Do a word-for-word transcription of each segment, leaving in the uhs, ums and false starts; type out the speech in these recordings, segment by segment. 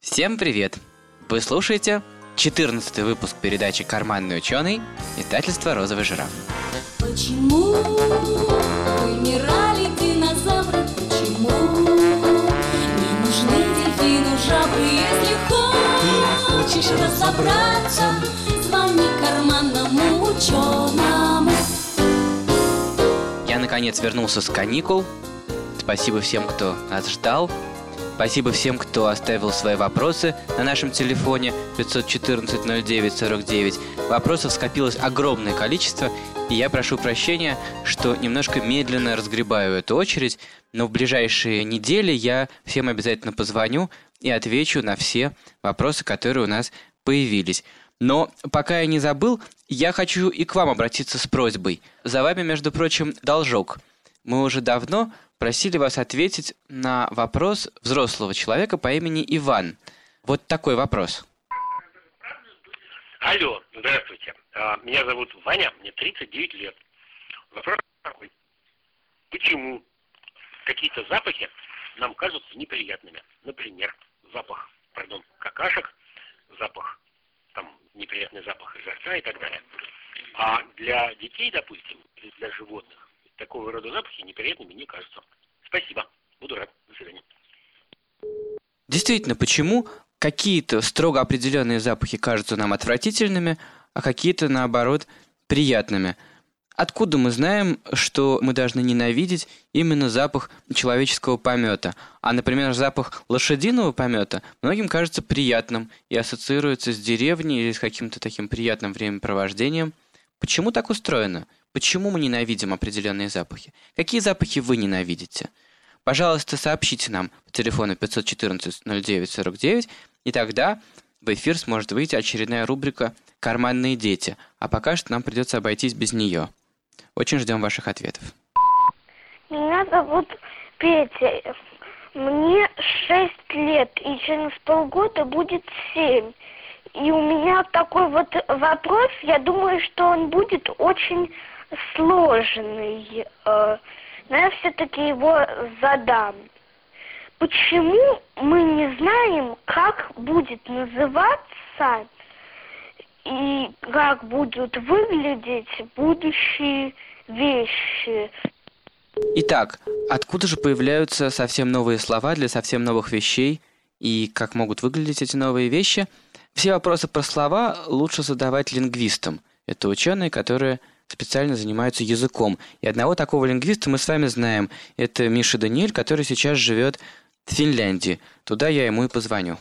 Всем привет! Вы слушаете четырнадцатый выпуск передачи «Карманный ученый», издательства «Розовый жираф». Почему вымирали динозавры? Почему не нужны дельфину жабры? Если хочешь разобраться, звони карманному ученому. Я наконец вернулся с каникул. Спасибо всем, кто нас ждал. Спасибо всем, кто оставил свои вопросы на нашем телефоне пятьсот четырнадцать ноль девять сорок девять. Вопросов скопилось огромное количество, и я прошу прощения, что немножко медленно разгребаю эту очередь, но в ближайшие недели я всем обязательно позвоню и отвечу на все вопросы, которые у нас появились. Но пока я не забыл, я хочу и к вам обратиться с просьбой. За вами, между прочим, должок. Мы уже давно просили вас ответить на вопрос взрослого человека по имени Иван. Вот такой вопрос. Алло, здравствуйте. Меня зовут Ваня, мне тридцать девять лет. Вопрос такой. Почему какие-то запахи нам кажутся неприятными? Например, запах, пардон, какашек, запах, там, неприятный запах изо рта и так далее. А для детей, допустим, или для животных, такого рода запахи неприятными не кажутся. Спасибо. Буду рад. До свидания. Действительно, почему какие-то строго определенные запахи кажутся нам отвратительными, а какие-то, наоборот, приятными? Откуда мы знаем, что мы должны ненавидеть именно запах человеческого помета? А, например, запах лошадиного помета многим кажется приятным и ассоциируется с деревней или с каким-то таким приятным времяпровождением. Почему так устроено? Почему мы ненавидим определенные запахи? Какие запахи вы ненавидите? Пожалуйста, сообщите нам по телефону пятьсот четырнадцать ноль девять сорок девять, и тогда в эфир сможет выйти очередная рубрика «Карманные дети», а пока что нам придется обойтись без нее. Очень ждем ваших ответов. Меня зовут Петя. Мне шесть лет, и через полгода будет семь. И у меня такой вот вопрос, я думаю, что он будет очень сложный, но я все-таки его задам. Почему мы не знаем, как будет называться и как будут выглядеть будущие вещи? Итак, откуда же появляются совсем новые слова для совсем новых вещей и как могут выглядеть эти новые вещи? Все вопросы про слова лучше задавать лингвистам. Это ученые, которые специально занимаются языком. И одного такого лингвиста мы с вами знаем. Это Миша Даниэль, который сейчас живет в Финляндии. Туда я ему и позвоню.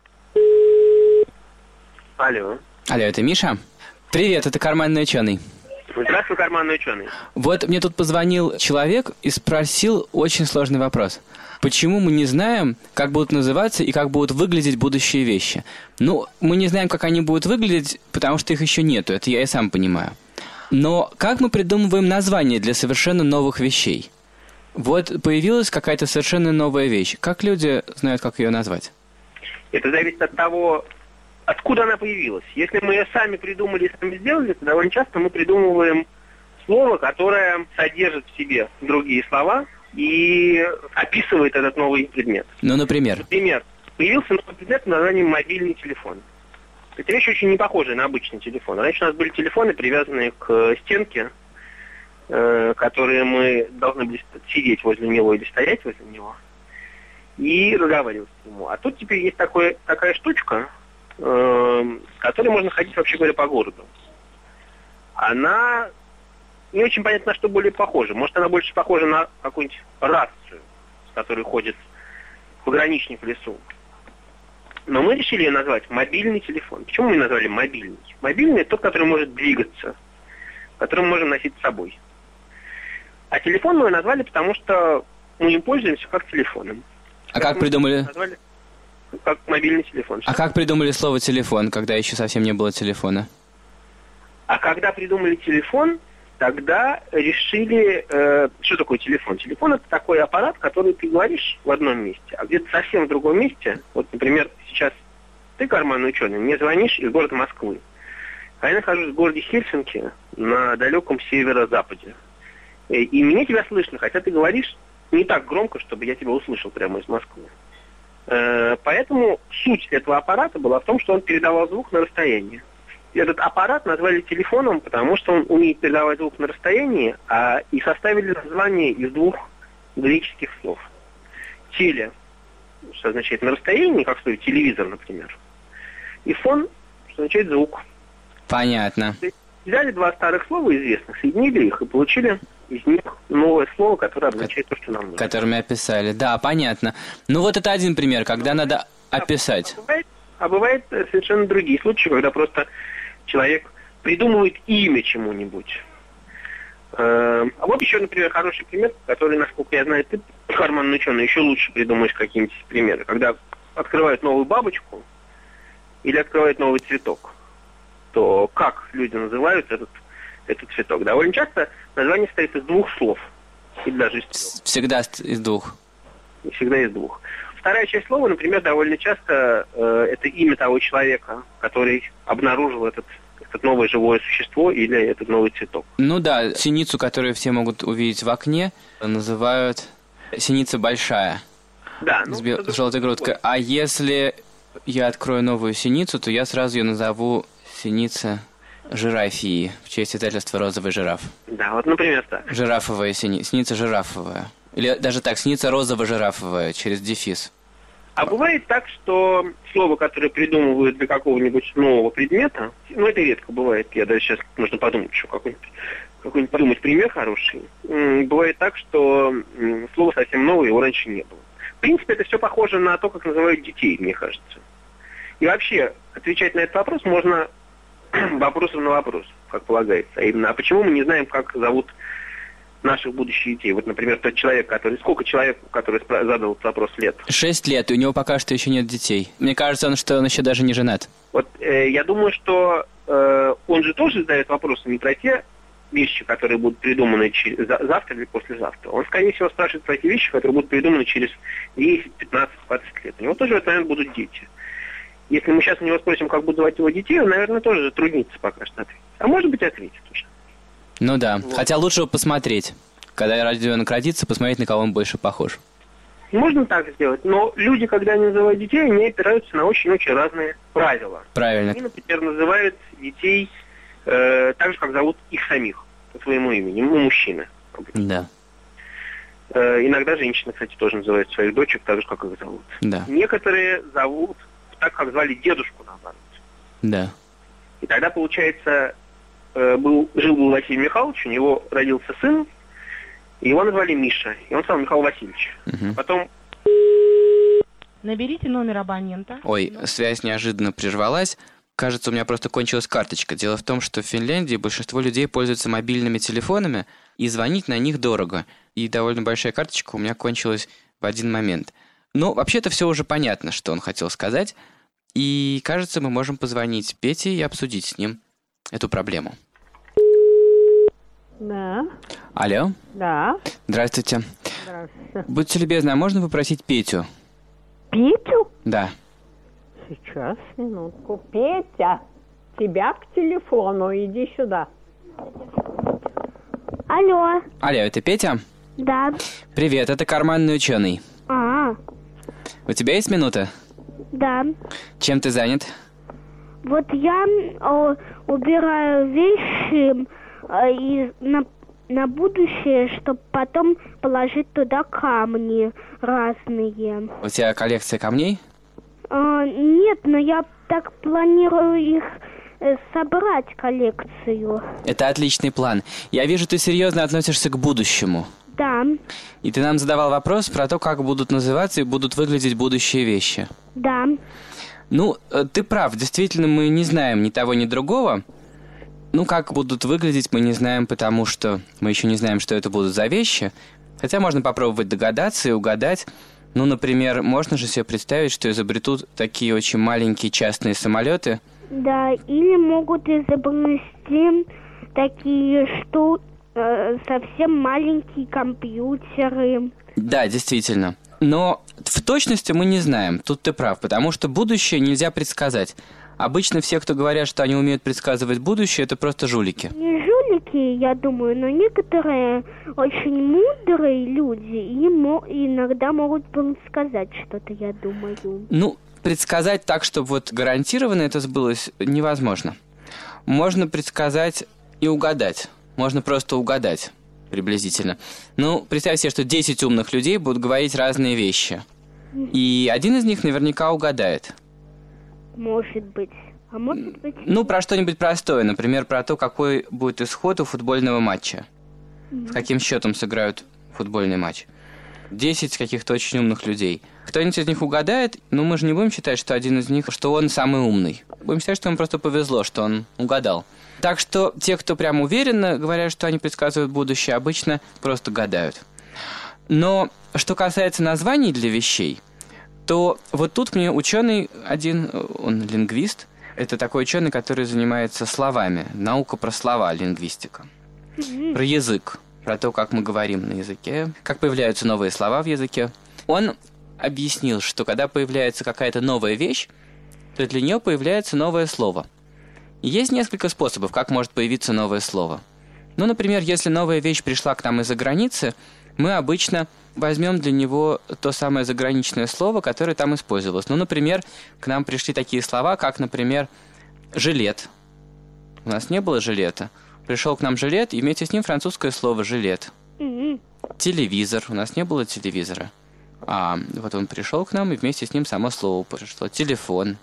Алло. Алло, это Миша? Привет, это карманный ученый. Здравствуй, карманный ученый. Вот мне тут позвонил человек и спросил очень сложный вопрос. Почему мы не знаем, как будут называться и как будут выглядеть будущие вещи? Ну, мы не знаем, как они будут выглядеть, потому что их еще нету, это я и сам понимаю. Но как мы придумываем название для совершенно новых вещей? Вот появилась какая-то совершенно новая вещь. Как люди знают, как ее назвать? Это зависит от того, откуда она появилась. Если мы ее сами придумали и сами сделали, то довольно часто мы придумываем слово, которое содержит в себе другие слова и описывает этот новый предмет. Ну, например? Например, появился новый предмет под названием мобильный телефон. Эта вещь очень не похожа на обычный телефон. Раньше у нас были телефоны, привязанные к стенке, э, которые мы должны были сидеть возле него или стоять возле него и разговаривать с ним. А тут теперь есть такое, такая штучка, э, с которой можно ходить, вообще говоря, по городу. Она не очень понятно, на что более похожа. Может, она больше похожа на какую-нибудь рацию, с которой ходит пограничник в лесу. Но мы решили ее назвать мобильный телефон. Почему мы назвали мобильный? Мобильный – это тот, который может двигаться, который мы можем носить с собой. А телефон мы назвали, потому что мы им пользуемся как телефоном. А как придумали? Назвали как мобильный телефон. А как придумали слово «телефон», когда еще совсем не было телефона? А когда придумали телефон, тогда решили, э, что такое телефон. Телефон – это такой аппарат, который ты говоришь в одном месте, а где-то совсем в другом месте. Вот, например, сейчас ты, карманный ученый, мне звонишь из города Москвы. А я нахожусь в городе Хельсинки на далеком северо-западе. И, и мне тебя слышно, хотя ты говоришь не так громко, чтобы я тебя услышал прямо из Москвы. Э, поэтому суть этого аппарата была в том, что он передавал звук на расстоянии. Этот аппарат назвали телефоном, потому что он умеет передавать звук на расстоянии, а и составили название из двух греческих слов. Теле, что означает на расстоянии, как слово телевизор, например. И фон, что означает звук. Понятно. Взяли два старых слова известных, соединили их и получили из них новое слово, которое означает то, что нам нужно. Которыми описали. Да, понятно. Ну вот это один пример, когда надо описать. А бывает, а бывает совершенно другие случаи, когда просто человек придумывает имя чему-нибудь. А вот еще, например, хороший пример, который, насколько я знаю, ты, карманный ученый, еще лучше придумаешь какие-нибудь примеры. Когда открывают новую бабочку или открывают новый цветок, то как люди называют этот, этот цветок? Довольно часто название состоит из двух слов. Или даже из трех. Всегда из двух. И всегда из двух. Вторая часть слова, например, довольно часто э, это имя того человека, который обнаружил этот, это новое живое существо или этот новый цветок. Ну да, синицу, которую все могут увидеть в окне, называют синица большая. Да. Ну, с бел... желтой грудкой. А если я открою новую синицу, то я сразу ее назову синица жирафии, в честь издательства «Розовый жираф». Да, вот, например, так. Жирафовая синица, синица жирафовая. Или даже так, синица розово-жирафовая, через дефис. А бывает так, что слово, которое придумывают для какого-нибудь нового предмета, ну, это редко бывает, я даже сейчас нужно подумать, что какой-нибудь, какой-нибудь подумать пример хороший. Бывает так, что слово совсем новое, его раньше не было. В принципе, это все похоже на то, как называют детей, мне кажется. И вообще, отвечать на этот вопрос можно вопросом на вопрос, как полагается. А именно, а почему мы не знаем, как зовут наших будущих детей? Вот, например, тот человек, который... Сколько человеку, который задал этот вопрос, лет? Шесть лет, и у него пока что еще нет детей. Мне кажется, он, что он еще даже не женат. Вот э, я думаю, что э, он же тоже задает вопросы не про те вещи, которые будут придуманы через, за, завтра или послезавтра. Он, скорее всего, спрашивает про те вещи, которые будут придуманы через десять, пятнадцать, двадцать лет. У него тоже в этот момент будут дети. Если мы сейчас у него спросим, как будут звать его детей, он, наверное, тоже затруднится пока что ответить. А может быть, ответит уже. Ну да, Вот. Хотя лучше посмотреть. Когда ребенок родится, посмотреть, на кого он больше похож. Можно так сделать, но люди, когда они называют детей, они опираются на очень-очень разные правила. Правильно. Они, например, называют детей э, так же, как зовут их самих, по своему имени, ну, мужчины. Да. Э, иногда женщины, кстати, тоже называют своих дочек так же, как их зовут. Да. Некоторые зовут так, как звали дедушку, наоборот. Да. И тогда, получается, э, был, жил-был Василий Михайлович, у него родился сын, и его назвали Миша, и он стал Михаил Васильевич. Угу. А потом... Наберите номер абонента. Ой, связь неожиданно прервалась. Кажется, у меня просто кончилась карточка. Дело в том, что в Финляндии большинство людей пользуются мобильными телефонами, и звонить на них дорого. И довольно большая карточка у меня кончилась в один момент. Но вообще-то все уже понятно, что он хотел сказать. И, кажется, мы можем позвонить Пете и обсудить с ним эту проблему. Да. Алло. Да. Здравствуйте. Здравствуйте. Будьте любезны, а можно попросить Петю? Петю? Да. Сейчас, минутку. Петя, тебя к телефону, иди сюда. Алло, Алло, это Петя? да. Привет, это карманный ученый. А, У тебя есть минута? да. Чем ты занят? Вот я э, убираю вещи э, и на, на будущее, чтобы потом положить туда камни разные. У тебя коллекция камней? А, нет, но я так планирую их э, собрать, коллекцию. Это отличный план. Я вижу, ты серьезно относишься к будущему. Да, И ты нам задавал вопрос про то, как будут называться и будут выглядеть будущие вещи. да. Ну, э, ты прав, действительно, мы не знаем ни того, ни другого. Ну, как будут выглядеть, мы не знаем, потому что мы еще не знаем, что это будут за вещи. Хотя можно попробовать догадаться и угадать. Ну, например, можно же себе представить, что изобретут такие очень маленькие частные самолеты. Да, или могут изобрести такие, что э, совсем маленькие компьютеры. Да, действительно. Но в точности мы не знаем, тут ты прав, потому что будущее нельзя предсказать. Обычно все, кто говорят, что они умеют предсказывать будущее, это просто жулики. Не жулики, такие, я думаю, но некоторые очень мудрые люди и мо- иногда могут предсказать что-то, я думаю. Ну, предсказать так, чтобы вот гарантированно это сбылось, невозможно. Можно предсказать и угадать. Можно просто угадать приблизительно. Ну, представь себе, что десять умных людей будут говорить разные вещи. И один из них наверняка угадает. Может быть. А может быть... Ну, про что-нибудь простое. Например, про то, какой будет исход у футбольного матча. С каким счетом сыграют футбольный матч. Десять каких-то очень умных людей. Кто-нибудь из них угадает, но мы же не будем считать, что один из них, что он самый умный. Будем считать, что ему просто повезло, что он угадал. Так что те, кто прям уверенно говорят, что они предсказывают будущее, обычно просто гадают. Но что касается названий для вещей, то вот тут мне ученый один, он лингвист, это такой ученый, который занимается словами, наука про слова, лингвистика, про язык, про то, как мы говорим на языке, как появляются новые слова в языке. Он объяснил, что когда появляется какая-то новая вещь, то для нее появляется новое слово. И есть несколько способов, как может появиться новое слово. Ну, например, если новая вещь пришла к нам из-за границы, мы обычно возьмем для него то самое заграничное слово, которое там использовалось. Ну, например, к нам пришли такие слова, как, например, «жилет». У нас не было жилета. Пришел к нам жилет, и вместе с ним французское слово «жилет». Мгм. Телевизор. У нас не было телевизора. А вот он пришел к нам, и вместе с ним само слово пришло. Телефон.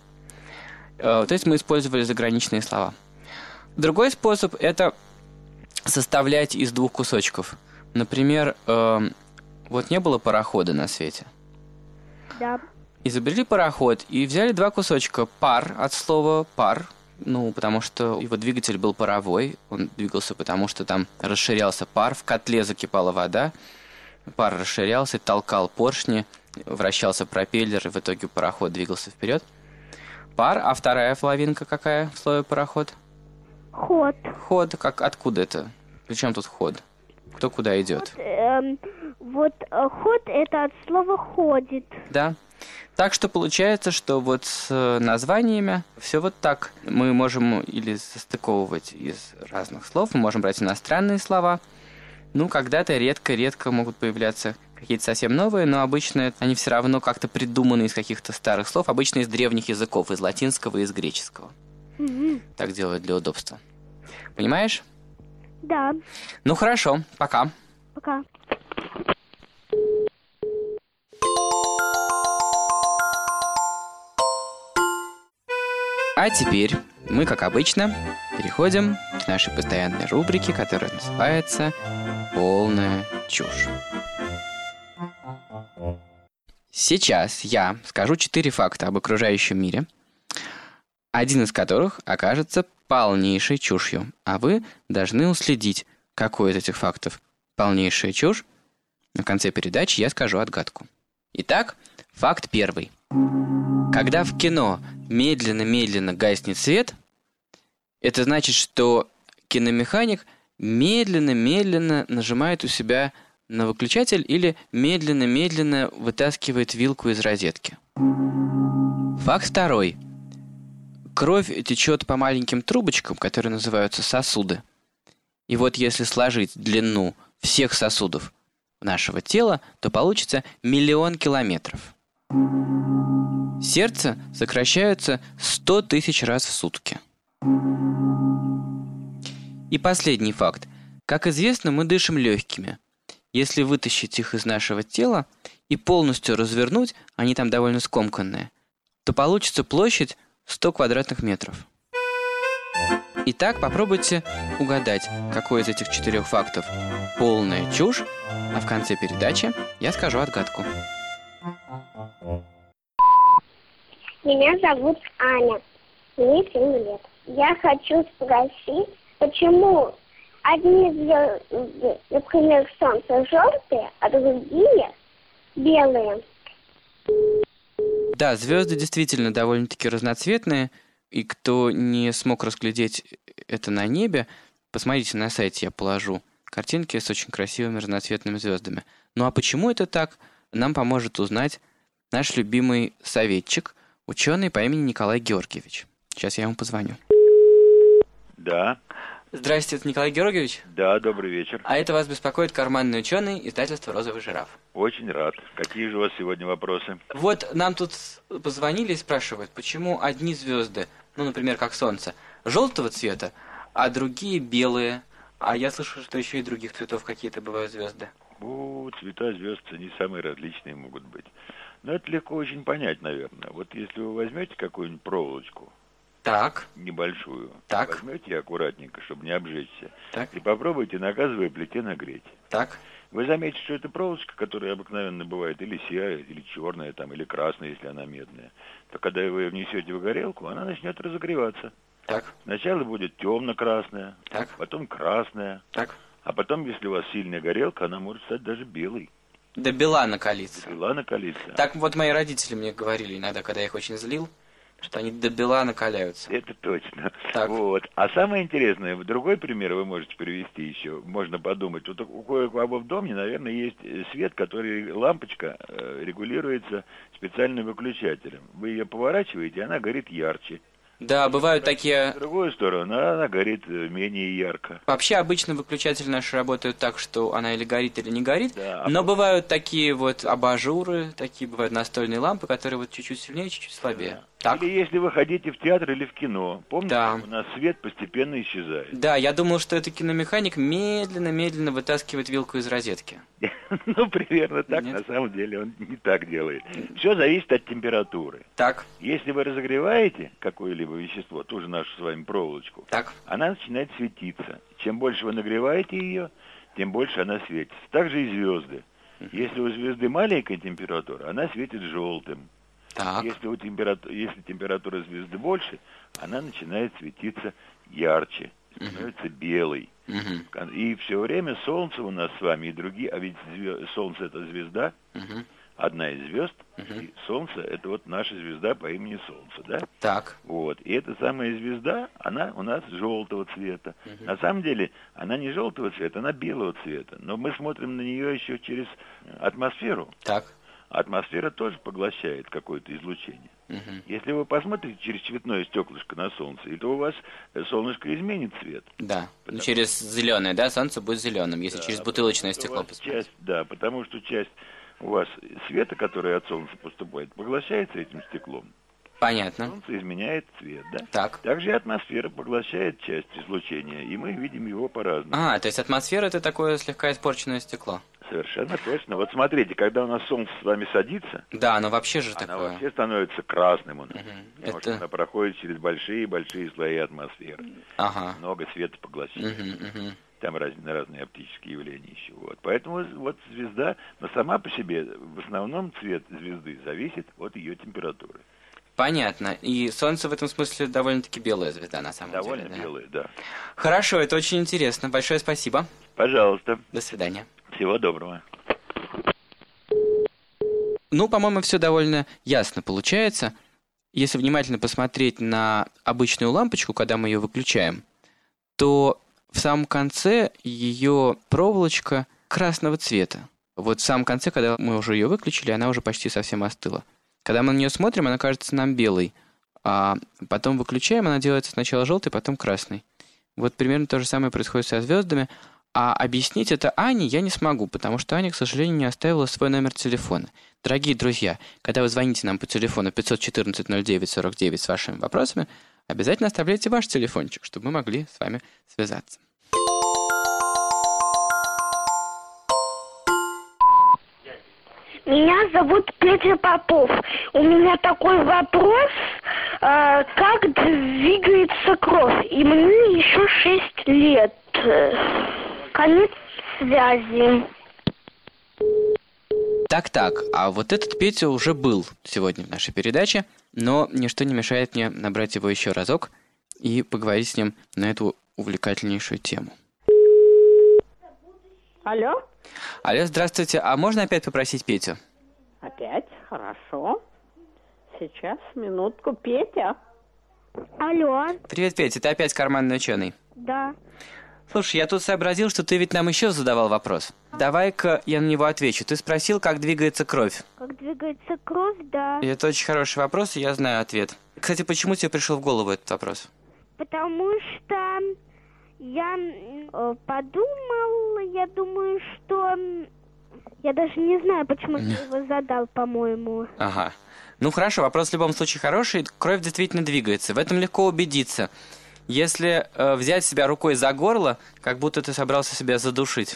Э, То есть мы использовали заграничные слова. Другой способ – это составлять из двух кусочков. Например, э, вот не было парохода на свете. Да. Изобрели пароход и взяли два кусочка. Пар от слова «пар», ну, потому что его двигатель был паровой. Он двигался, потому что там расширялся пар, в котле закипала вода. Пар расширялся, толкал поршни, вращался пропеллер, и в итоге пароход двигался вперед. Пар, а вторая половинка какая в слове пароход? Ход. Ход, как откуда это? Причем тут ход? Кто куда идет? Эм, вот э, ход это от слова ходит. Да. Так что получается, что вот с э, названиями все вот так. Мы можем или состыковывать из разных слов, мы можем брать иностранные слова. Ну, когда-то редко-редко могут появляться какие-то совсем новые, но обычно они все равно как-то придуманы из каких-то старых слов, обычно из древних языков, из латинского и из греческого. Мгм. Так делают для удобства. Понимаешь? Да. Ну, хорошо, пока. Пока. А теперь мы, как обычно, переходим к нашей постоянной рубрике, которая называется «Полная чушь». Сейчас я скажу четыре факта об окружающем мире, один из которых окажется полнейшей чушью, а вы должны уследить, какой из этих фактов полнейшая чушь. В конце передачи я скажу отгадку. Итак, факт первый. Когда в кино медленно-медленно гаснет свет, это значит, что киномеханик медленно-медленно нажимает у себя на выключатель или медленно-медленно вытаскивает вилку из розетки. Факт второй. Кровь течет по маленьким трубочкам, которые называются сосуды. И вот если сложить длину всех сосудов нашего тела, то получится миллион километров. Сердце сокращается сто тысяч раз в сутки. И последний факт. Как известно, мы дышим легкими. Если вытащить их из нашего тела и полностью развернуть, они там довольно скомканные, то получится площадь сто квадратных метров. Итак, попробуйте угадать, какой из этих четырех фактов полная чушь, а в конце передачи я скажу отгадку. Меня зовут Аня, мне семь лет. Я хочу спросить, почему одни звезды, например, солнце желтые, а другие белые? Да, звезды действительно довольно-таки разноцветные, и кто не смог разглядеть это на небе, посмотрите на сайте, я положу картинки с очень красивыми разноцветными звездами. Ну а почему это так, нам поможет узнать наш любимый советчик, ученый по имени Николай Георгиевич. Сейчас я ему позвоню. Да. Здрасте, это Николай Георгиевич. Да, добрый вечер. А это вас беспокоит карманный ученый, издательство «Розовый жираф». Очень рад. Какие же у вас сегодня вопросы? Вот нам тут позвонили и спрашивают, почему одни звезды, ну, например, как Солнце, желтого цвета, а другие белые. А я слышал, что еще и других цветов какие-то бывают звезды. О, цвета звезд, они самые различные могут быть. Но это легко очень понять, наверное. Вот если вы возьмете какую-нибудь проволочку, Так. небольшую, Так. возьмете аккуратненько, чтобы не обжечься, Так. и попробуйте на газовой плите нагреть. Так. Вы заметите, что это проволочка, которая обыкновенно бывает или серая, или черная, там, или красная, если она медная. То когда вы ее внесете в горелку, она начнет разогреваться. Так. Сначала будет темно-красная, Так. потом красная, Так. а потом, если у вас сильная горелка, она может стать даже белой. До бела накалиться. Бела накалится. Так вот мои родители мне говорили иногда, когда я их очень злил, что они до бела накаляются. Это точно. Так. Вот. А самое интересное, другой пример вы можете привести еще. Можно подумать. Вот у кое-кого в доме, наверное, есть свет, который, лампочка, э, регулируется специальным выключателем. Вы ее поворачиваете, она горит ярче. Да, бывают такие... В другую сторону она горит э, менее ярко. Вообще обычно выключатели наши работают так, что она или горит, или не горит. Да, а но потом- бывают такие вот абажуры, такие бывают настольные лампы, которые вот чуть-чуть сильнее, чуть-чуть слабее. Так? Или если вы хотите в театр или в кино, помните, Да. у нас свет постепенно исчезает. Да, я думал, что это киномеханик медленно-медленно вытаскивает вилку из розетки. Ну, примерно так, Нет. на самом деле он не так делает. Все зависит от температуры. Так, Если вы разогреваете какое-либо вещество, ту же нашу с вами проволочку, так, она начинает светиться. Чем больше вы нагреваете ее, тем больше она светится. Также и звезды. Если у звезды маленькая температура, она светит желтым. так. Если, у температу- если температура звезды больше, она начинает светиться ярче, становится белой. Мгм, И все время Солнце у нас с вами и другие, а ведь зве- Солнце это звезда, мгм. одна из звезд, Мгм. и Солнце это вот наша звезда по имени Солнце, да? Так, Вот. И эта самая звезда, она у нас желтого цвета. На самом деле, она не желтого цвета, она белого цвета. Но мы смотрим на нее еще через атмосферу. так. Атмосфера тоже поглощает какое-то излучение. Мгм. Если вы посмотрите через цветное стеклышко на Солнце, то у вас э, солнышко изменит цвет. Да. Ну, Потому- через зеленое, да, солнце будет зеленым, если Да, через бутылочное потому что стекло у вас посмотреть. часть, да, потому что часть у вас света, который от Солнца поступает, поглощается этим стеклом. Понятно. Солнце изменяет цвет, да? Так. Также и атмосфера поглощает часть излучения, и мы видим его по-разному. А, то есть атмосфера это такое слегка испорченное стекло. Совершенно точно. Вот смотрите, когда у нас Солнце с вами садится, Да, оно вообще же она такое. вообще становится красным у нас. Мгм. Потому Это- что она проходит через большие-большие слои атмосферы. Ага. Много света поглощает. Мгм, мгм. Там разные, разные оптические явления еще. Вот. Поэтому вот звезда, но сама по себе, в основном цвет звезды зависит от ее температуры. Понятно. И Солнце в этом смысле довольно-таки белая звезда, на самом Довольно деле. да. белые, да. Хорошо, это очень интересно. Большое спасибо. Пожалуйста. До свидания. Всего доброго. Ну, по-моему, все довольно ясно получается. Если внимательно посмотреть на обычную лампочку, когда мы ее выключаем, то в самом конце ее проволочка красного цвета. Вот в самом конце, когда мы уже ее выключили, она уже почти совсем остыла. Когда мы на нее смотрим, она кажется нам белой, а потом выключаем, она делается сначала желтой, потом красной. Вот примерно то же самое происходит со звездами. А объяснить это Ане я не смогу, потому что Аня, к сожалению, не оставила свой номер телефона. Дорогие друзья, когда вы звоните нам по телефону пятьсот четырнадцать ноль девять сорок девять с вашими вопросами, обязательно оставляйте ваш телефончик, чтобы мы могли с вами связаться. Меня зовут Петя Попов. У меня такой вопрос, э, как двигается кровь? И мне еще шесть лет. Э, Конец связи. Так-так, а вот этот Петя уже был сегодня в нашей передаче, но ничто не мешает мне набрать его еще разок и поговорить с ним на эту увлекательнейшую тему. Алло? Алло, здравствуйте, а можно опять попросить Петю? Опять? Хорошо. Сейчас, минутку. Петя? Алло, Привет, Петя, ты опять карманный ученый. да. Слушай, я тут сообразил, что ты ведь нам еще задавал вопрос. Давай-ка я на него отвечу. Ты спросил, как двигается кровь. Как двигается кровь, да. И это очень хороший вопрос, и я знаю ответ. Кстати, почему тебе пришел в голову этот вопрос? Потому что Я э, подумал, я думаю, что... Я даже не знаю, почему ты его задал, по-моему. Ага. Ну хорошо, вопрос в любом случае хороший. Кровь действительно двигается. В этом легко убедиться. Если э, взять себя рукой за горло, как будто ты собрался себя задушить,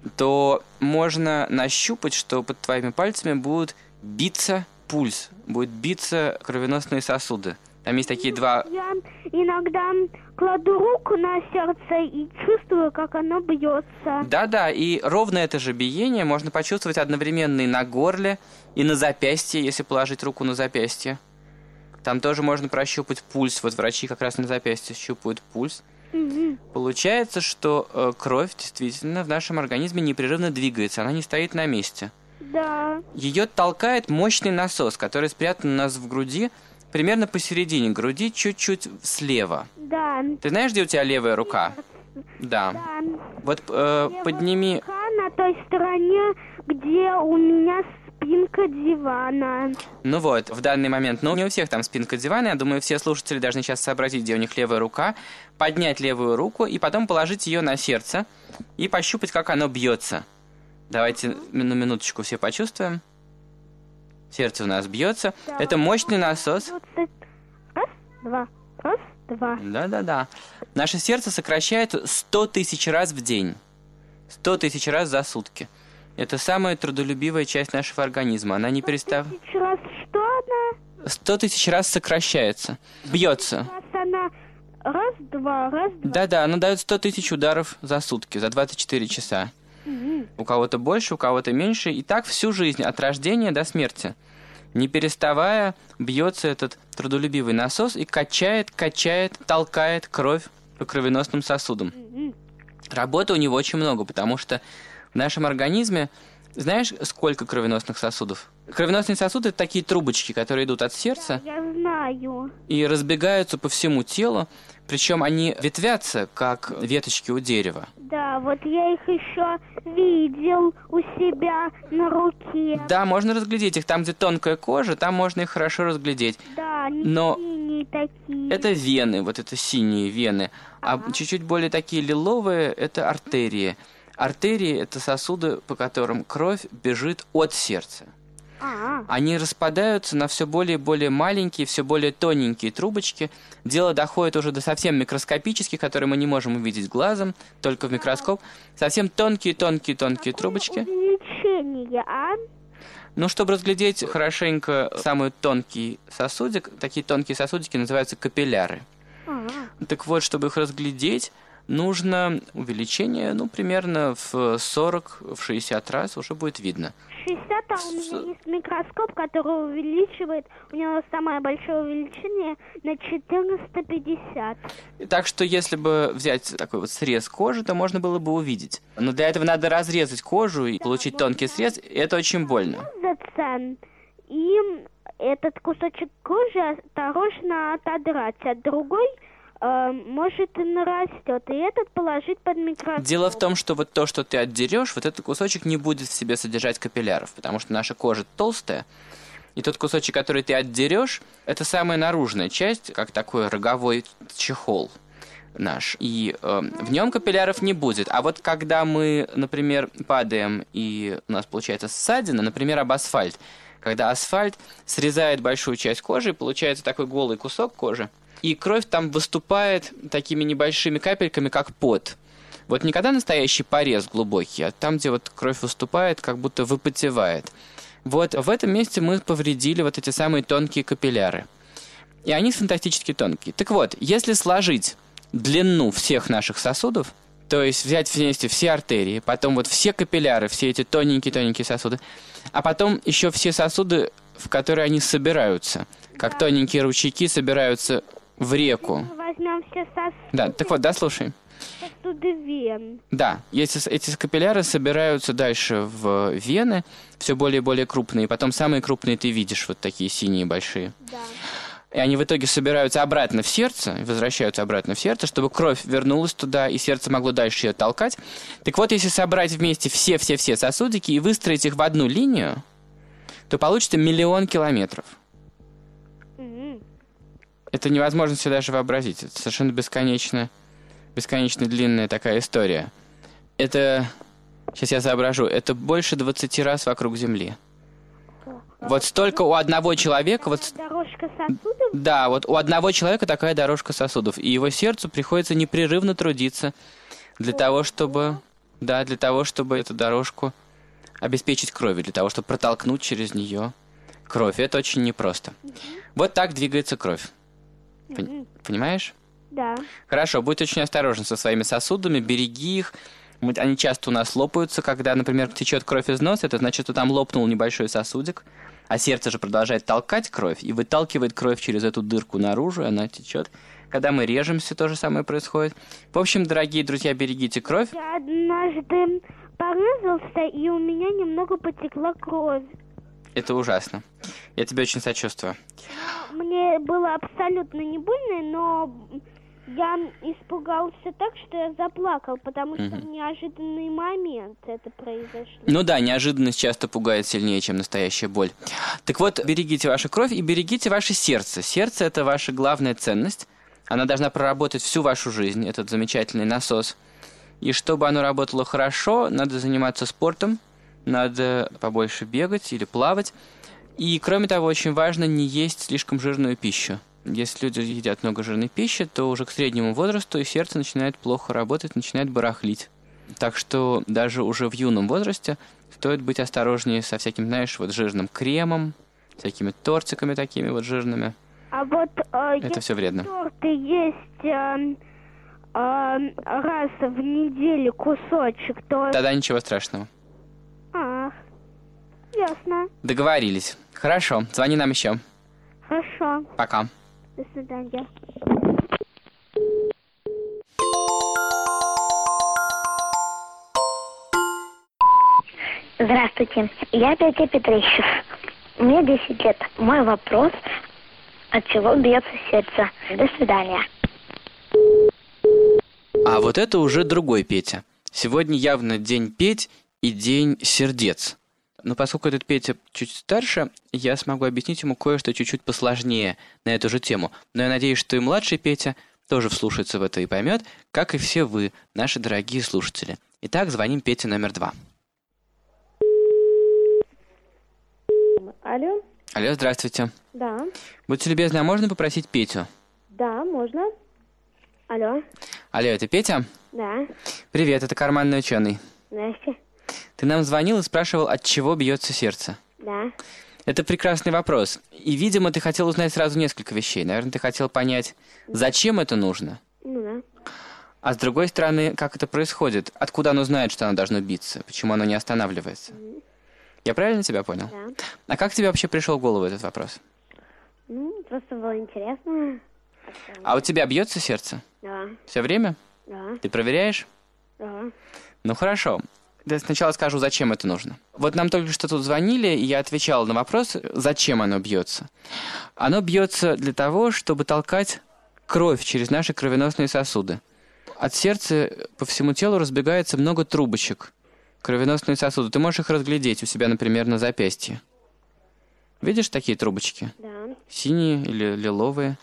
то можно нащупать, что под твоими пальцами будут биться пульс, будут биться кровеносные сосуды. Там есть такие два... Я иногда кладу руку на сердце и чувствую, как оно бьется. Да-да, и ровно это же биение можно почувствовать одновременно и на горле, и на запястье, если положить руку на запястье. Там тоже можно прощупать пульс. Вот врачи как раз на запястье щупают пульс. Угу. Получается, что э, кровь действительно в нашем организме непрерывно двигается, она не стоит на месте. Да. Ее толкает мощный насос, который спрятан у нас в груди, примерно посередине груди, чуть-чуть слева. Да. Ты знаешь, где у тебя левая рука? Да. Да. Вот э, Левая подними... рука на той стороне, где у меня спинка дивана. Ну вот, в данный момент, ну не у всех там спинка дивана, я думаю, все слушатели должны сейчас сообразить, где у них левая рука, поднять левую руку и потом положить ее на сердце и пощупать, как оно бьется. Давайте на минуточку все почувствуем. Сердце у нас бьется. Да. Это мощный насос. Раз, два, раз, два. Да-да-да. Наше сердце сокращает сто тысяч раз в день. сто тысяч раз за сутки. Это самая трудолюбивая часть нашего организма. Она не перестав... сто тысяч раз что она? сто тысяч раз сокращается. Бьется. Раз она... Раз, два, раз, два. Да-да, она дает сто тысяч ударов за сутки, за двадцать четыре часа. Угу. У кого-то больше, у кого-то меньше. И так всю жизнь, от рождения до смерти. Не переставая, бьется этот трудолюбивый насос и качает, качает, толкает кровь по кровеносным сосудам. Угу. Работы у него очень много, потому что в нашем организме, знаешь, сколько кровеносных сосудов? Кровеносные сосуды – это такие трубочки, которые идут от сердца. Да, я знаю. И разбегаются по всему телу, причем они ветвятся, как веточки у дерева. Да, вот я их еще видел у себя на руке. Да, можно разглядеть их. Там, где тонкая кожа, там можно их хорошо разглядеть. Да, они Но синие такие. это вены, вот это синие вены. А Ага. чуть-чуть более такие лиловые – это артерии. Артерии – это сосуды, по которым кровь бежит от сердца. А, Они распадаются на все более и более маленькие, все более тоненькие трубочки. Дело доходит уже до совсем микроскопических, которые мы не можем увидеть глазом, только в микроскоп. Совсем тонкие-тонкие-тонкие трубочки. увеличение, а? Ну, чтобы разглядеть хорошенько самый тонкий сосудик, такие тонкие сосудики называются капилляры. А, Так вот, чтобы их разглядеть, нужно увеличение, ну, примерно в сорок-шестьдесят раз уже будет видно. шестьдесят, а у меня есть микроскоп, который увеличивает, у него самое большое увеличение на четыреста пятьдесят. Так что, если бы взять такой вот срез кожи, то можно было бы увидеть. Но для этого надо разрезать кожу и получить тонкий срез, и это очень больно. Зацен. И этот кусочек кожи осторожно отодрать, а другой э, может и нарастет, и этот положить под микроскоп. Дело в том, что вот то, что ты отдерешь, вот этот кусочек не будет в себе содержать капилляров, потому что наша кожа толстая, и тот кусочек, который ты отдерешь, это самая наружная часть, как такой роговой чехол наш. И э, в нем капилляров не будет. А вот когда мы, например, падаем, и у нас получается ссадина, например, об асфальт, когда асфальт срезает большую часть кожи, получается такой голый кусок кожи, и кровь там выступает такими небольшими капельками, как пот. Вот не когда настоящий порез глубокий, а там, где вот кровь выступает, как будто выпотевает. Вот в этом месте мы повредили вот эти самые тонкие капилляры. И они фантастически тонкие. Так вот, если сложить длину всех наших сосудов, то есть взять вместе все артерии, потом вот все капилляры, все эти тоненькие-тоненькие сосуды, а потом еще все сосуды, в которые они собираются, как тоненькие ручейки собираются в реку. Мы возьмем все сосуды, Да, так вот, дослушай. сосуды вен. Да, если эти капилляры собираются дальше в вены, все более и более крупные, потом самые крупные ты видишь, вот такие синие большие. Да. И они в итоге собираются обратно в сердце, возвращаются обратно в сердце, чтобы кровь вернулась туда, и сердце могло дальше ее толкать. Так вот, если собрать вместе все-все-все сосудики и выстроить их в одну линию, то получится миллион километров. М-м. Это невозможно себе даже вообразить. Это совершенно бесконечно бесконечно длинная такая история. Это, сейчас я соображу, это больше двадцати раз вокруг Земли. Вот столько у одного человека... Вот, Дорожка сосудов? да, вот у одного человека такая дорожка сосудов. И его сердцу приходится непрерывно трудиться для того, чтобы... Да, для того, чтобы эту дорожку обеспечить кровью, для того, чтобы протолкнуть через нее кровь. Это очень непросто. Вот так двигается кровь. Пон- Понимаешь? Да. Хорошо, будь очень осторожен со своими сосудами, береги их. Мы- Они часто у нас лопаются, когда, например, течет кровь из носа, это значит, что там лопнул небольшой сосудик, а сердце же продолжает толкать кровь и выталкивает кровь через эту дырку наружу, и она течет. Когда мы режемся, то же самое происходит. В общем, дорогие друзья, берегите кровь. Я однажды порезался, и у меня немного потекла кровь. Это ужасно. Я тебе очень сочувствую. Мне было абсолютно не больно, но я испугался так, что я заплакал, потому что в неожиданный момент это произошло. Ну да, неожиданность часто пугает сильнее, чем настоящая боль. Так вот, берегите вашу кровь и берегите ваше сердце. Сердце – это ваша главная ценность. Она должна проработать всю вашу жизнь, этот замечательный насос. И чтобы оно работало хорошо, надо заниматься спортом, надо побольше бегать или плавать. И, кроме того, очень важно не есть слишком жирную пищу. Если люди едят много жирной пищи, то уже к среднему возрасту и сердце начинает плохо работать, начинает барахлить. Так что даже уже в юном возрасте стоит быть осторожнее со всяким, знаешь, вот жирным кремом, всякими тортиками такими вот жирными. А вот э, Это все вредно. торты есть э, э, раз в неделю кусочек, то... Тогда ничего страшного. Ах, ясно. Договорились. Хорошо, звони нам еще. Хорошо. Пока. До свидания. Здравствуйте, я Петя Петрищев. Мне десять лет. Мой вопрос: от чего бьется сердце? До свидания. А вот это уже другой Петя. Сегодня явно день Петь и день сердец. Но поскольку этот Петя чуть старше, я смогу объяснить ему кое-что чуть-чуть посложнее на эту же тему. Но я надеюсь, что и младший Петя тоже вслушается в это и поймет, как и все вы, наши дорогие слушатели. Итак, звоним Пете номер два. Алло? Алло, здравствуйте. Да. Будьте любезны, а можно попросить Петю? Да, можно. Алло? Алло, это Петя? Да. Привет, это карманный ученый. Здрасте. Ты нам звонил и спрашивал, от чего бьется сердце. Да. Это прекрасный вопрос. И, видимо, ты хотел узнать сразу несколько вещей. Наверное, ты хотел понять, зачем это нужно. Ну да. А с другой стороны, как это происходит? Откуда оно знает, что оно должно биться? Почему оно не останавливается? Я правильно тебя понял? Да. А как тебе вообще пришел в голову этот вопрос? Ну, просто было интересно. А у тебя бьется сердце? Да. Все время? Да. Ты проверяешь? Да. Ну хорошо. Я сначала скажу, зачем это нужно. Вот нам только что тут звонили, и я отвечал на вопрос, зачем оно бьется. Оно бьется для того, чтобы толкать кровь через наши кровеносные сосуды. От сердца по всему телу разбегается много трубочек. Кровеносные сосуды. Ты можешь их разглядеть у себя, например, на запястье. Видишь такие трубочки? Да. Синие или лиловые.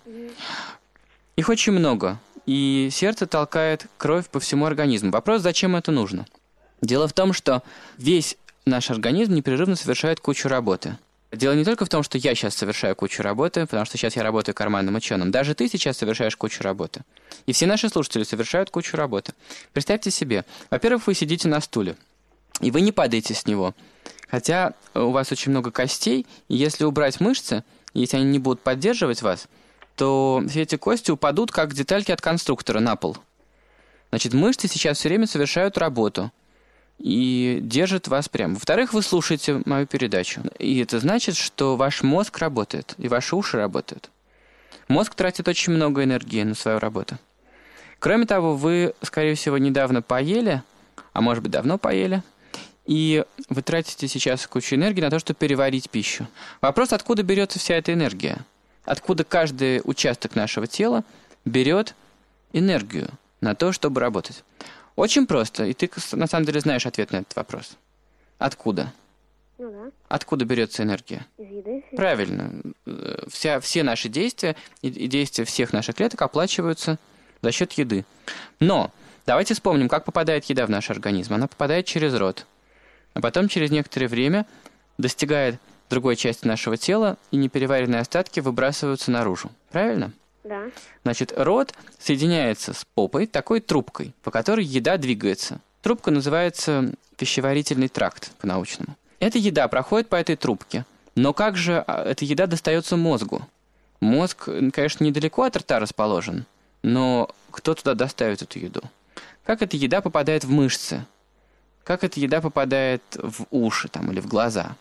Их очень много. И сердце толкает кровь по всему организму. Вопрос, зачем это нужно? Дело в том, что весь наш организм непрерывно совершает кучу работы. Дело не только в том, что я сейчас совершаю кучу работы, потому что сейчас я работаю карманным ученым. Даже ты сейчас совершаешь кучу работы. И все наши слушатели совершают кучу работы. Представьте себе, во-первых, вы сидите на стуле, и вы не падаете с него. Хотя у вас очень много костей, и если убрать мышцы, если они не будут поддерживать вас, то все эти кости упадут, как детальки от конструктора, на пол. Значит, мышцы сейчас все время совершают работу и держат вас прямо. Во-вторых, вы слушаете мою передачу. И это значит, что ваш мозг работает, и ваши уши работают. Мозг тратит очень много энергии на свою работу. Кроме того, вы, скорее всего, недавно поели, а может быть, давно поели, и вы тратите сейчас кучу энергии на то, чтобы переварить пищу. Вопрос, откуда берется вся эта энергия? Откуда каждый участок нашего тела берет энергию на то, чтобы работать? Очень просто, и ты на самом деле знаешь ответ на этот вопрос. Откуда? Ну да. Откуда берется энергия? Из еды. Правильно. Вся, все наши действия и, и действия всех наших клеток оплачиваются за счет еды. Но давайте вспомним, как попадает еда в наш организм. Она попадает через рот, а потом через некоторое время достигает другой части нашего тела, и непереваренные остатки выбрасываются наружу. Правильно? Да. Значит, рот соединяется с попой такой трубкой, по которой еда двигается. Трубка называется пищеварительный тракт по-научному. Эта еда проходит по этой трубке. Но как же эта еда достается мозгу? Мозг, конечно, недалеко от рта расположен, но кто туда доставит эту еду? Как эта еда попадает в мышцы? Как эта еда попадает в уши там, или в глаза?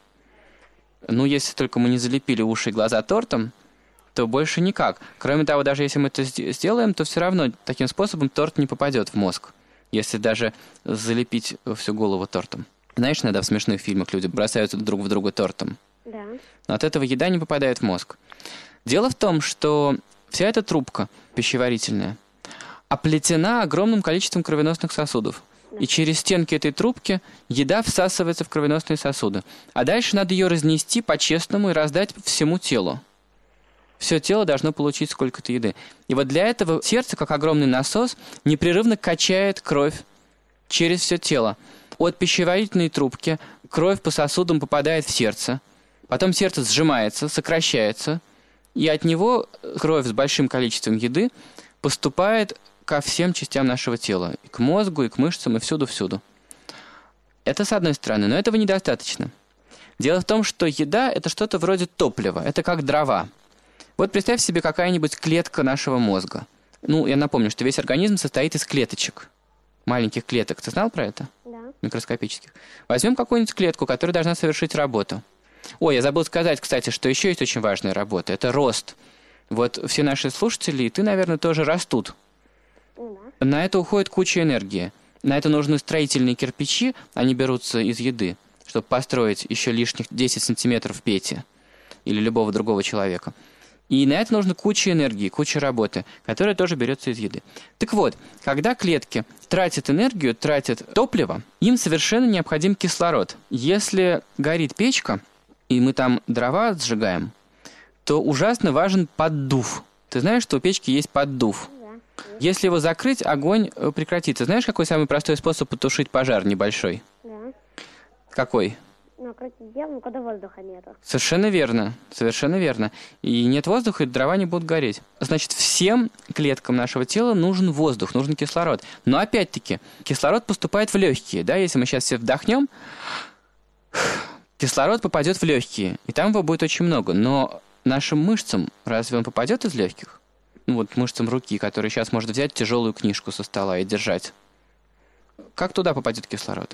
Ну, если только мы не залепили уши и глаза тортом, то больше никак. Кроме того, даже если мы это сделаем, то все равно таким способом торт не попадет в мозг, если даже залепить всю голову тортом. Знаешь, иногда в смешных фильмах люди бросаются друг в друга тортом. Да. Но от этого еда не попадает в мозг. Дело в том, что вся эта трубка пищеварительная оплетена огромным количеством кровеносных сосудов. И через стенки этой трубки еда всасывается в кровеносные сосуды. А дальше надо ее разнести по-честному и раздать всему телу. Все тело должно получить сколько-то еды. И вот для этого сердце, как огромный насос, непрерывно качает кровь через все тело. От пищеварительной трубки кровь по сосудам попадает в сердце. Потом сердце сжимается, сокращается. И от него кровь с большим количеством еды поступает ко всем частям нашего тела. И к мозгу, и к мышцам, и всюду-всюду. Это с одной стороны, но этого недостаточно. Дело в том, что еда – это что-то вроде топлива. Это как дрова. Вот представь себе какая-нибудь клетка нашего мозга. Ну, я напомню, что весь организм состоит из клеточек. Маленьких клеток. Ты знал про это? Да. Микроскопических. Возьмем какую-нибудь клетку, которая должна совершить работу. Ой, я забыл сказать, кстати, что еще есть очень важная работа. Это рост. Вот все наши слушатели, и ты, наверное, тоже растут. Да. На это уходит куча энергии. На это нужны строительные кирпичи, они берутся из еды, чтобы построить еще лишних десять сантиметров Пети или любого другого человека. И на это нужно куча энергии, куча работы, которая тоже берется из еды. Так вот, когда клетки тратят энергию, тратят топливо, им совершенно необходим кислород. Если горит печка, и мы там дрова сжигаем, то ужасно важен поддув. Ты знаешь, что у печки есть поддув? Да. Если его закрыть, огонь прекратится. Знаешь, какой самый простой способ потушить пожар небольшой? Да. Какой? Ну, крутить дело, ну, когда воздуха нету. Совершенно верно, совершенно верно. И нет воздуха, и дрова не будут гореть. Значит, всем клеткам нашего тела нужен воздух, нужен кислород. Но опять-таки, кислород поступает в легкие, да, если мы сейчас все вдохнем, кислород попадет в легкие, и там его будет очень много. Но нашим мышцам, разве он попадет из легких? Ну, вот мышцам руки, которые сейчас может взять тяжелую книжку со стола и держать. Как туда попадет кислород?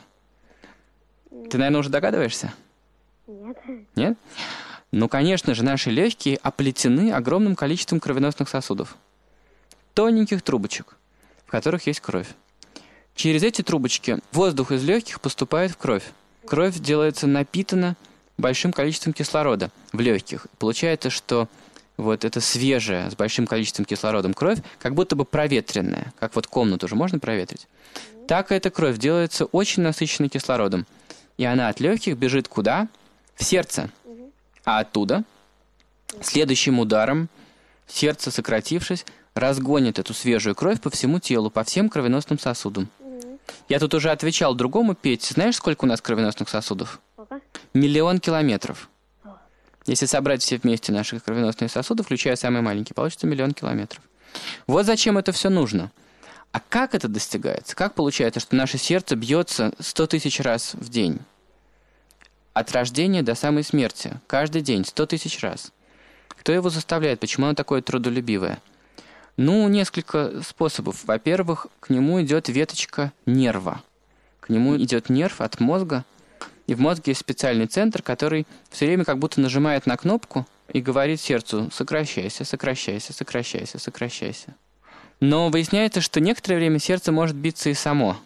Ты, наверное, уже догадываешься? Нет. Нет? Ну, конечно же, наши легкие оплетены огромным количеством кровеносных сосудов. Тоненьких трубочек, в которых есть кровь. Через эти трубочки воздух из легких поступает в кровь. Кровь делается напитана большим количеством кислорода в легких. Получается, что вот эта свежая, с большим количеством кислородом кровь, как будто бы проветренная. Как вот комнату уже можно проветрить. Так эта кровь делается очень насыщенной кислородом. И она от легких бежит куда? В сердце. А оттуда, следующим ударом, сердце, сократившись, разгонит эту свежую кровь по всему телу, по всем кровеносным сосудам. Я тут уже отвечал другому Пете. Знаешь, сколько у нас кровеносных сосудов? Сколько? Миллион километров. Если собрать все вместе наши кровеносные сосуды, включая самые маленькие, получится миллион километров. Вот зачем это все нужно. А как это достигается? Как получается, что наше сердце бьется сто тысяч раз в день? От рождения до самой смерти. Каждый день, сто тысяч раз. Кто его заставляет? Почему оно такое трудолюбивое? Ну, несколько способов. Во-первых, к нему идет веточка нерва. К нему идет нерв от мозга. И в мозге есть специальный центр, который все время как будто нажимает на кнопку и говорит сердцу: сокращайся, сокращайся, сокращайся, сокращайся. Но выясняется, что некоторое время сердце может биться и само.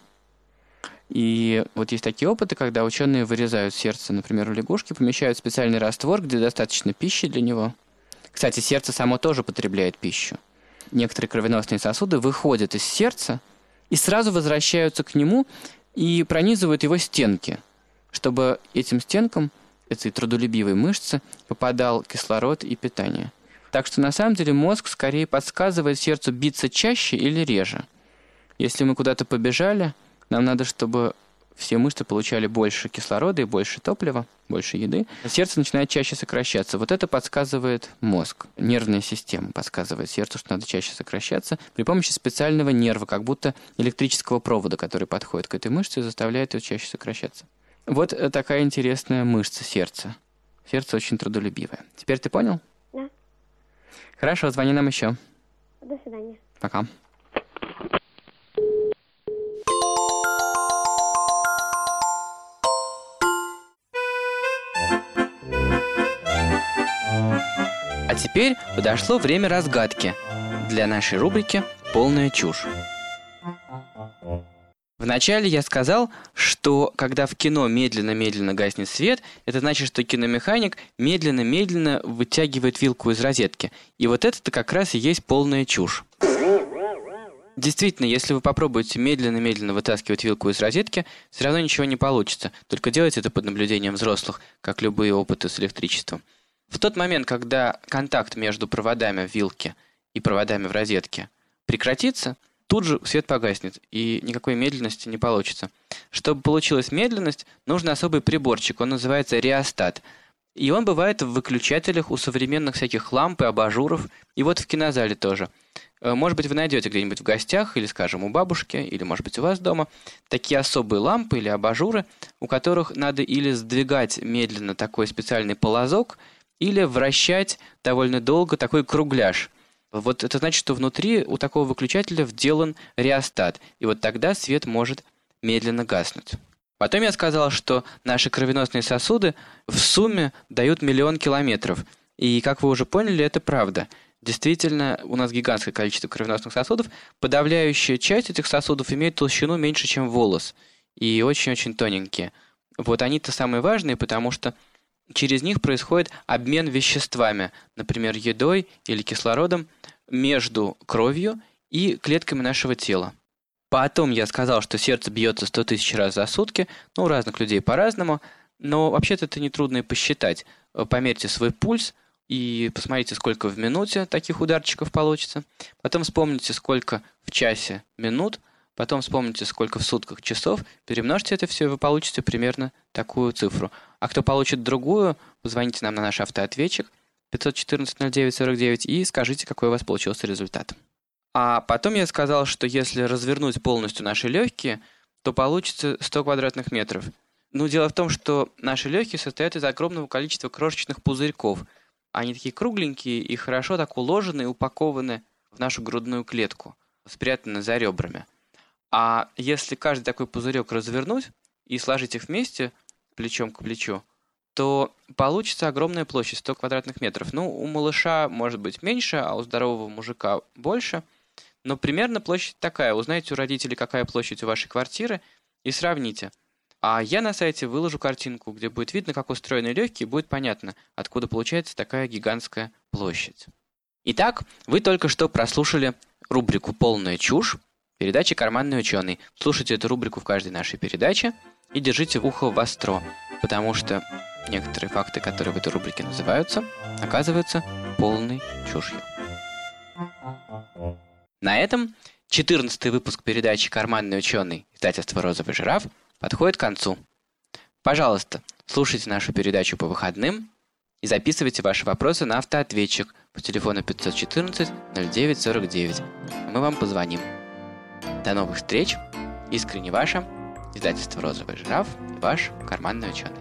И вот есть такие опыты, когда ученые вырезают сердце, например, у лягушки, помещают в специальный раствор, где достаточно пищи для него. Кстати, сердце само тоже потребляет пищу. Некоторые кровеносные сосуды выходят из сердца и сразу возвращаются к нему и пронизывают его стенки, чтобы этим стенкам, этой трудолюбивой мышце, попадал кислород и питание. Так что на самом деле мозг скорее подсказывает сердцу биться чаще или реже. Если мы куда-то побежали, нам надо, чтобы все мышцы получали больше кислорода и больше топлива, больше еды. Сердце начинает чаще сокращаться. Вот это подсказывает мозг. Нервная система подсказывает сердцу, что надо чаще сокращаться при помощи специального нерва, как будто электрического провода, который подходит к этой мышце и заставляет ее чаще сокращаться. Вот такая интересная мышца сердца. Сердце очень трудолюбивое. Теперь ты понял? Да. Хорошо, звони нам еще. До свидания. Пока. А теперь подошло время разгадки для нашей рубрики «Полная чушь». Вначале я сказал, что когда в кино медленно-медленно гаснет свет, это значит, что киномеханик медленно-медленно вытягивает вилку из розетки. И вот это-то как раз и есть полная чушь. Действительно, если вы попробуете медленно-медленно вытаскивать вилку из розетки, все равно ничего не получится. Только делайте это под наблюдением взрослых, как любые опыты с электричеством. В тот момент, когда контакт между проводами в вилке и проводами в розетке прекратится, тут же свет погаснет, и никакой медленности не получится. Чтобы получилась медленность, нужен особый приборчик, он называется реостат. И он бывает в выключателях у современных всяких ламп и абажуров, и вот в кинозале тоже. Может быть, вы найдете где-нибудь в гостях, или, скажем, у бабушки, или, может быть, у вас дома, такие особые лампы или абажуры, у которых надо или сдвигать медленно такой специальный полозок, или вращать довольно долго такой кругляш. Вот это значит, что внутри у такого выключателя вделан реостат, и вот тогда свет может медленно гаснуть. Потом я сказал, что наши кровеносные сосуды в сумме дают миллион километров. И, как вы уже поняли, это правда. Действительно, у нас гигантское количество кровеносных сосудов. Подавляющая часть этих сосудов имеет толщину меньше, чем волос. И очень-очень тоненькие. Вот они-то самые важные, потому что через них происходит обмен веществами, например, едой или кислородом, между кровью и клетками нашего тела. Потом я сказал, что сердце бьется сто тысяч раз за сутки, ну, у разных людей по-разному, но вообще-то это нетрудно и посчитать. Померьте свой пульс и посмотрите, сколько в минуте таких ударчиков получится. Потом вспомните, сколько в часе минут, потом вспомните, сколько в сутках часов, перемножьте это все, и вы получите примерно такую цифру. А кто получит другую, позвоните нам на наш автоответчик пятьсот четырнадцать ноль девять сорок девять и скажите, какой у вас получился результат. А потом я сказал, что если развернуть полностью наши легкие, то получится сто квадратных метров. Ну, дело в том, что наши легкие состоят из огромного количества крошечных пузырьков. Они такие кругленькие и хорошо так уложены и упакованы в нашу грудную клетку, спрятаны за ребрами. А если каждый такой пузырек развернуть и сложить их вместе, плечом к плечу, то получится огромная площадь, сто квадратных метров. Ну, у малыша может быть меньше, а у здорового мужика больше. Но примерно площадь такая. Узнайте у родителей, какая площадь у вашей квартиры, и сравните. А я на сайте выложу картинку, где будет видно, как устроены легкие, и будет понятно, откуда получается такая гигантская площадь. Итак, вы только что прослушали рубрику «Полная чушь» передачи «Карманный ученый». Слушайте эту рубрику в каждой нашей передаче и держите ухо востро, потому что некоторые факты, которые в этой рубрике называются, оказываются полной чушью. На этом четырнадцатый выпуск передачи «Карманный ученый» издательства «Розовый жираф» подходит к концу. Пожалуйста, слушайте нашу передачу по выходным и записывайте ваши вопросы на автоответчик по телефону пятьсот четырнадцать ноль девять сорок девять. Мы вам позвоним. До новых встреч. Искренне ваша, издательство «Розовый жираф» и ваш карманный ученый.